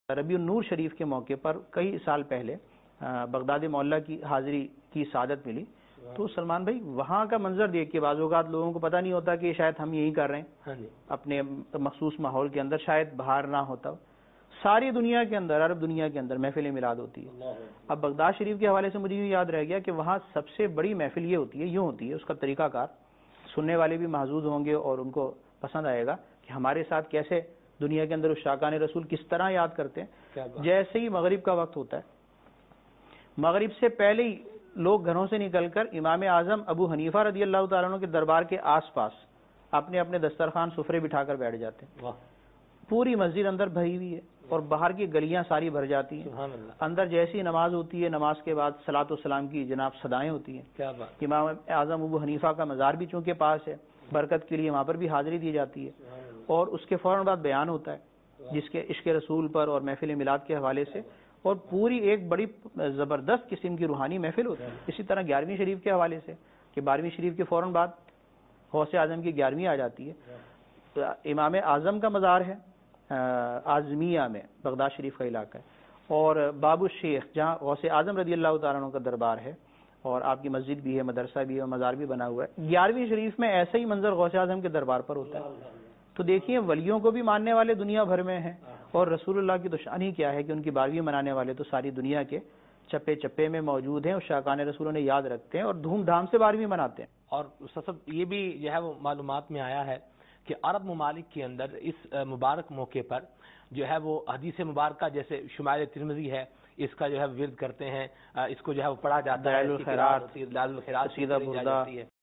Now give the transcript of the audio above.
ربیع النور شریف کے موقع پر کئی سال پہلے بغداد معلّہ کی حاضری کی سعادت ملی، تو سلمان بھائی وہاں کا منظر دیکھ کے بعض اوقات لوگوں کو پتہ نہیں ہوتا کہ شاید ہم یہی کر رہے ہیں اپنے مخصوص ماحول کے اندر، شاید باہر نہ ہوتا. ساری دنیا کے اندر، عرب دنیا کے اندر محفل میلاد ہوتی ہے. اب بغداد شریف کے حوالے سے مجھے یوں یاد رہ گیا کہ وہاں سب سے بڑی محفل یہ ہوتی ہے، یوں ہوتی ہے، اس کا طریقہ کار سننے والے بھی محظوظ ہوں گے اور ان کو پسند آئے گا کہ ہمارے ساتھ کیسے دنیا کے اندر عشاقان رسول کس طرح یاد کرتے ہیں. جیسے ہی مغرب کا وقت ہوتا ہے، مغرب سے پہلے ہی لوگ گھروں سے نکل کر امام اعظم ابو حنیفہ رضی اللہ تعالیٰ عنہ کے دربار کے آس پاس اپنے اپنے دسترخوان سفرے بٹھا کر بیٹھ جاتے ہیں. پوری مسجد اندر بھری ہوئی ہے اور باہر کی گلیاں ساری بھر جاتی ہیں. اندر جیسی نماز ہوتی ہے، نماز کے بعد صلاۃ والسلام کی جناب صدائیں ہوتی ہیں. امام اعظم ابو حنیفہ کا مزار بھی چونکہ پاس ہے، برکت کے لیے وہاں پر بھی حاضری دی جاتی ہے، اور اس کے فوراً بعد بیان ہوتا ہے جس کے عشق رسول پر اور محفل میلاد کے حوالے سے، اور پوری ایک بڑی زبردست قسم کی روحانی محفل ہوتی ہے. اسی طرح 11ویں شریف کے حوالے سے کہ 12ویں شریف کے فوراً بعد غوث اعظم کی 11ویں آ جاتی ہے. امام اعظم کا مزار ہے اعظمیہ میں، بغداد شریف کا علاقہ ہے، اور باب الشیخ جہاں غوث اعظم رضی اللہ تعالیٰ عنہ کا دربار ہے، اور آپ کی مسجد بھی ہے، مدرسہ بھی ہے، مزار بھی بنا ہوا ہے. 11ویں شریف میں ایسا ہی منظر غوث اعظم کے دربار پر ہوتا ہے. تو دیکھیے ولیوں کو بھی ماننے والے دنیا بھر میں ہیں، اور رسول اللہ کی تو شان ہی کیا ہے کہ ان کی 12ویں منانے والے تو ساری دنیا کے چپے چپے میں موجود ہیں. عشاقان رسول انہیں یاد رکھتے ہیں اور دھوم دھام سے 12ویں مناتے ہیں. اور صاحب یہ بھی جو ہے وہ معلومات میں آیا ہے کہ عرب ممالک کے اندر اس مبارک موقع پر جو ہے وہ حدیث مبارکہ جیسے شمائل ترمذی ہے، اس کا جو ہے ورد کرتے ہیں، اس کو جو ہے وہ پڑھا جاتا ہے، دلائل الخیرات، قصیدہ بردہ